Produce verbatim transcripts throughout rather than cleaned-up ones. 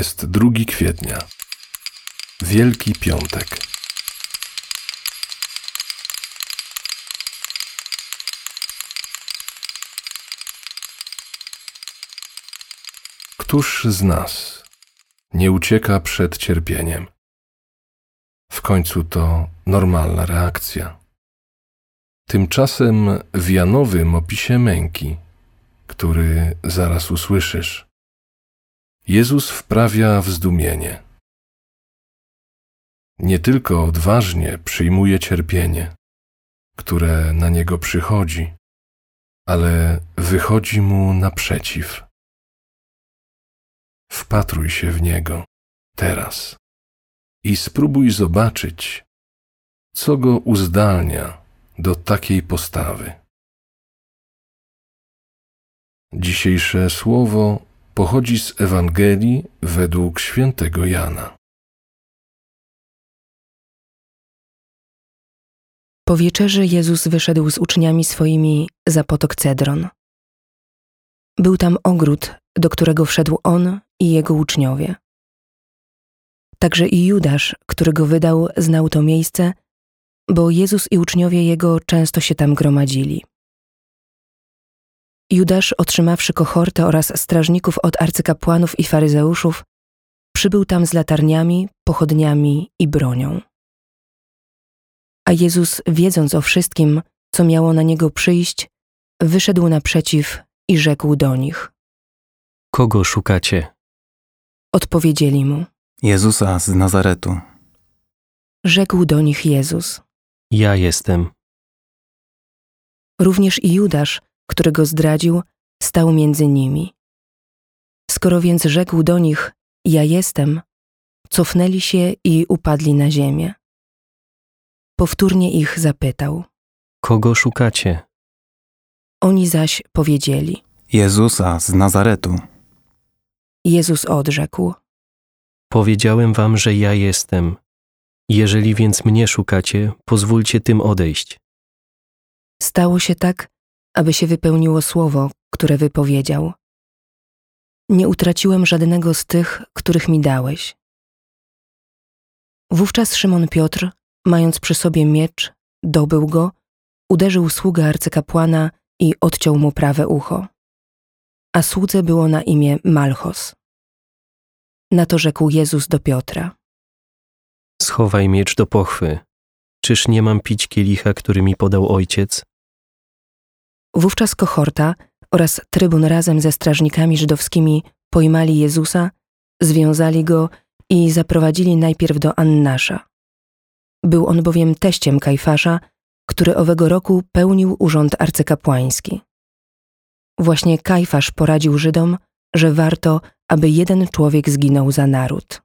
Jest drugiego kwietnia, Wielki Piątek. Któż z nas nie ucieka przed cierpieniem? W końcu to normalna reakcja. Tymczasem w Janowym opisie męki, który zaraz usłyszysz, Jezus wprawia w zdumienie. Nie tylko odważnie przyjmuje cierpienie, które na Niego przychodzi, ale wychodzi Mu naprzeciw. Wpatruj się w Niego teraz i spróbuj zobaczyć, co Go uzdalnia do takiej postawy. Dzisiejsze słowo pochodzi z Ewangelii według świętego Jana. Po wieczerzy Jezus wyszedł z uczniami swoimi za potok Cedron. Był tam ogród, do którego wszedł On i Jego uczniowie. Także i Judasz, który Go wydał, znał to miejsce, bo Jezus i uczniowie Jego często się tam gromadzili. Judasz, otrzymawszy kohortę oraz strażników od arcykapłanów i faryzeuszów, przybył tam z latarniami, pochodniami i bronią. A Jezus, wiedząc o wszystkim, co miało na Niego przyjść, wyszedł naprzeciw i rzekł do nich: Kogo szukacie? Odpowiedzieli Mu: Jezusa z Nazaretu. Rzekł do nich Jezus: Ja jestem. Również i Judasz, który Go zdradził, stał między nimi. Skoro więc rzekł do nich: Ja jestem, cofnęli się i upadli na ziemię. Powtórnie ich zapytał: Kogo szukacie? Oni zaś powiedzieli: Jezusa z Nazaretu. Jezus odrzekł: Powiedziałem wam, że ja jestem. Jeżeli więc mnie szukacie, pozwólcie tym odejść. Stało się tak, aby się wypełniło słowo, które wypowiedział: Nie utraciłem żadnego z tych, których mi dałeś. Wówczas Szymon Piotr, mając przy sobie miecz, dobył go, uderzył sługę arcykapłana i odciął mu prawe ucho. A słudze było na imię Malchos. Na to rzekł Jezus do Piotra: Schowaj miecz do pochwy. Czyż nie mam pić kielicha, który mi podał Ojciec? Wówczas kohorta oraz trybun razem ze strażnikami żydowskimi pojmali Jezusa, związali go i zaprowadzili najpierw do Annasza. Był on bowiem teściem Kajfasza, który owego roku pełnił urząd arcykapłański. Właśnie Kajfasz poradził Żydom, że warto, aby jeden człowiek zginął za naród.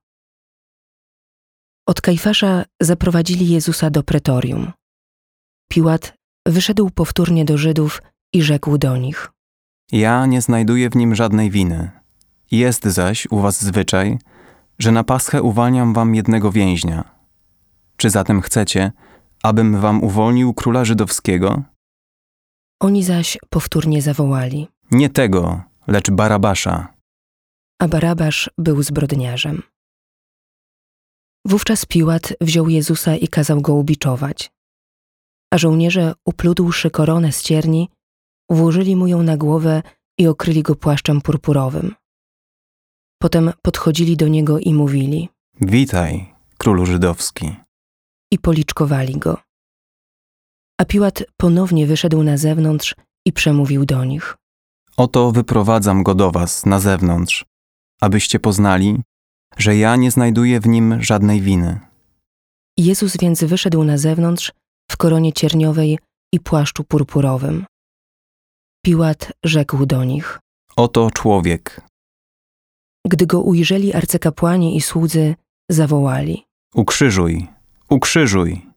Od Kajfasza zaprowadzili Jezusa do pretorium. Piłat wyszedł powtórnie do Żydów i rzekł do nich: Ja nie znajduję w nim żadnej winy. Jest zaś u was zwyczaj, że na Paschę uwalniam wam jednego więźnia. Czy zatem chcecie, abym wam uwolnił króla żydowskiego? Oni zaś powtórnie zawołali: Nie tego, lecz Barabasza. A Barabasz był zbrodniarzem. Wówczas Piłat wziął Jezusa i kazał go ubiczować. A żołnierze, uplódłszy koronę z cierni, włożyli mu ją na głowę i okryli go płaszczem purpurowym. Potem podchodzili do niego i mówili: Witaj, królu żydowski. I policzkowali go. A Piłat ponownie wyszedł na zewnątrz i przemówił do nich: Oto wyprowadzam go do was na zewnątrz, abyście poznali, że ja nie znajduję w nim żadnej winy. Jezus więc wyszedł na zewnątrz w koronie cierniowej i płaszczu purpurowym. Piłat rzekł do nich: Oto człowiek. Gdy go ujrzeli arcykapłani i słudzy, zawołali: Ukrzyżuj, ukrzyżuj.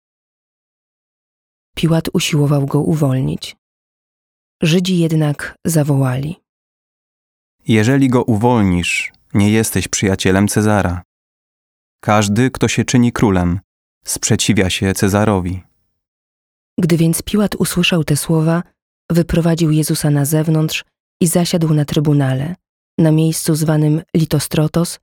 Piłat usiłował go uwolnić. Żydzi jednak zawołali: Jeżeli go uwolnisz, nie jesteś przyjacielem Cezara. Każdy, kto się czyni królem, sprzeciwia się Cezarowi. Gdy więc Piłat usłyszał te słowa, wyprowadził Jezusa na zewnątrz i zasiadł na trybunale, na miejscu zwanym Litostrotos,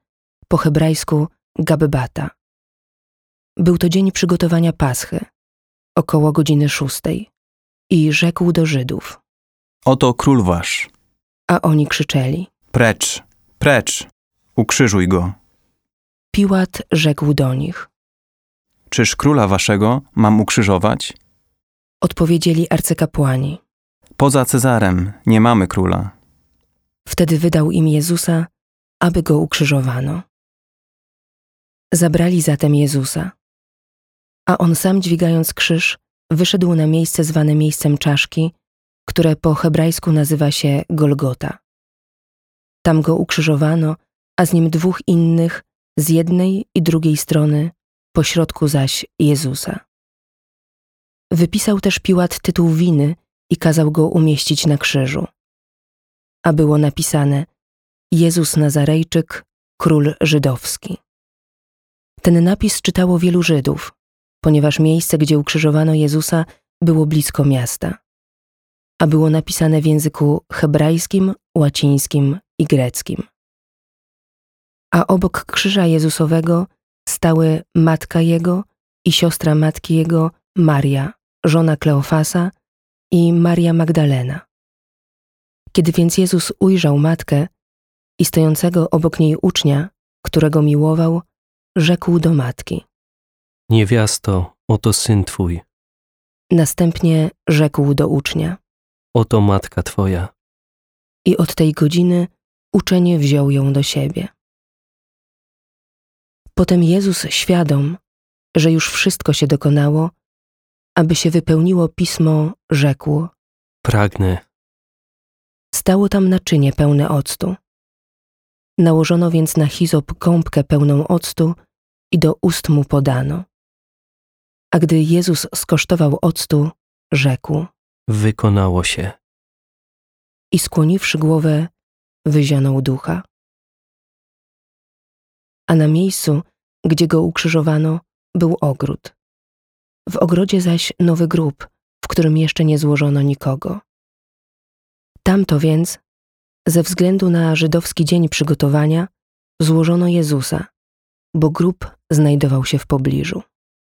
po hebrajsku Gabbata. Był to dzień przygotowania Paschy, około godziny szóstej, i rzekł do Żydów: Oto król wasz. A oni krzyczeli: Precz, precz, ukrzyżuj go. Piłat rzekł do nich: Czyż króla waszego mam ukrzyżować? Odpowiedzieli arcykapłani: Poza Cezarem nie mamy króla. Wtedy wydał im Jezusa, aby go ukrzyżowano. Zabrali zatem Jezusa, a on sam, dźwigając krzyż, wyszedł na miejsce zwane miejscem czaszki, które po hebrajsku nazywa się Golgota. Tam go ukrzyżowano, a z nim dwóch innych z jednej i drugiej strony, pośrodku zaś Jezusa. Wypisał też Piłat tytuł winy i kazał go umieścić na krzyżu. A było napisane: Jezus Nazarejczyk, król żydowski. Ten napis czytało wielu Żydów, ponieważ miejsce, gdzie ukrzyżowano Jezusa, było blisko miasta, a było napisane w języku hebrajskim, łacińskim i greckim. A obok krzyża Jezusowego stały matka Jego i siostra matki Jego, Maria, żona Kleofasa, i Maria Magdalena. Kiedy więc Jezus ujrzał matkę i stojącego obok niej ucznia, którego miłował, rzekł do matki: Niewiasto, oto syn twój, Następnie rzekł do ucznia: oto matka twoja. I od tej godziny uczeń wziął ją do siebie. Potem Jezus, świadom, że już wszystko się dokonało, aby się wypełniło pismo, rzekł: Pragnę. Stało tam naczynie pełne octu. Nałożono więc na hizop gąbkę pełną octu i do ust mu podano. A gdy Jezus skosztował octu, rzekł: Wykonało się. I skłoniwszy głowę, wyzionął ducha. A na miejscu, gdzie go ukrzyżowano, był ogród. W ogrodzie zaś nowy grób, w którym jeszcze nie złożono nikogo. Tamto więc, ze względu na żydowski dzień przygotowania, złożono Jezusa, bo grób znajdował się w pobliżu.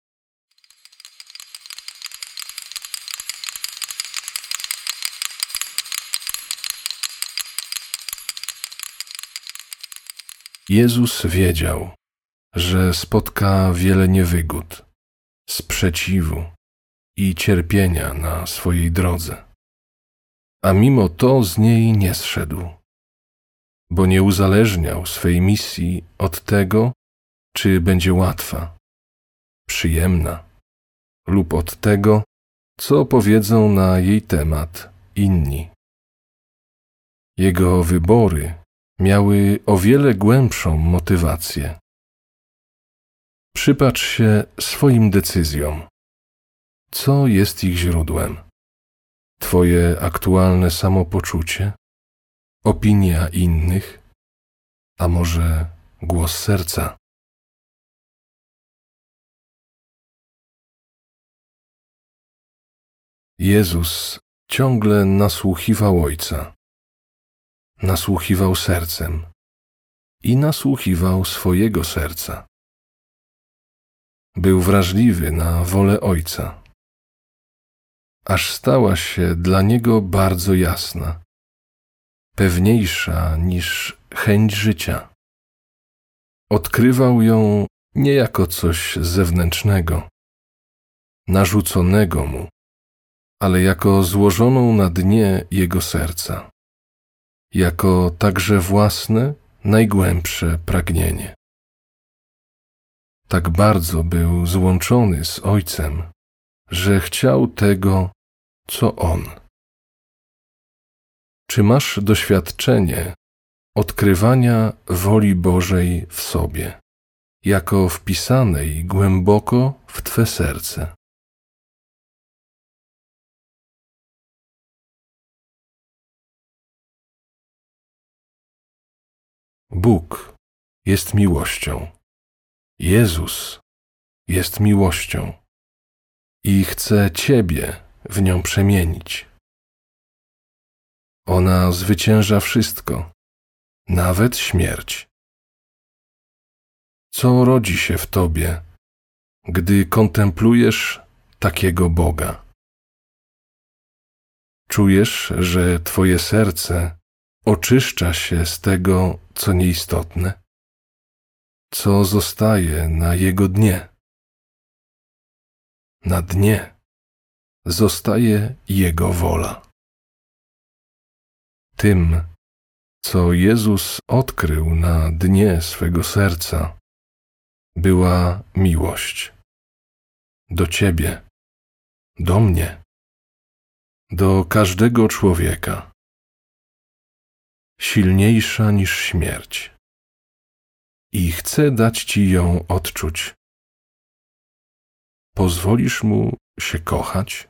Jezus wiedział, że spotka wiele niewygód, sprzeciwu i cierpienia na swojej drodze. A mimo to z niej nie zszedł, bo nie uzależniał swej misji od tego, czy będzie łatwa, przyjemna lub od tego, co powiedzą na jej temat inni. Jego wybory miały o wiele głębszą motywację. Przypatrz się swoim decyzjom. Co jest ich źródłem? Twoje aktualne samopoczucie? Opinia innych? A może głos serca? Jezus ciągle nasłuchiwał Ojca. Nasłuchiwał sercem i nasłuchiwał swojego serca. Był wrażliwy na wolę Ojca, aż stała się dla niego bardzo jasna, pewniejsza niż chęć życia. Odkrywał ją nie jako coś zewnętrznego, narzuconego mu, ale jako złożoną na dnie jego serca, jako także własne, najgłębsze pragnienie. Tak bardzo był złączony z Ojcem, że chciał tego, co On. Czy masz doświadczenie odkrywania woli Bożej w sobie, jako wpisanej głęboko w Twe serce? Bóg jest miłością. Jezus jest miłością i chce Ciebie w nią przemienić. Ona zwycięża wszystko, nawet śmierć. Co rodzi się w tobie, gdy kontemplujesz takiego Boga? Czujesz, że twoje serce oczyszcza się z tego, co nieistotne, co zostaje na jego dnie. Na dnie zostaje jego wola. Tym, co Jezus odkrył na dnie swego serca, była miłość. Do ciebie, do mnie, do każdego człowieka. Silniejsza niż śmierć. I chce dać ci ją odczuć. Pozwolisz mu się kochać?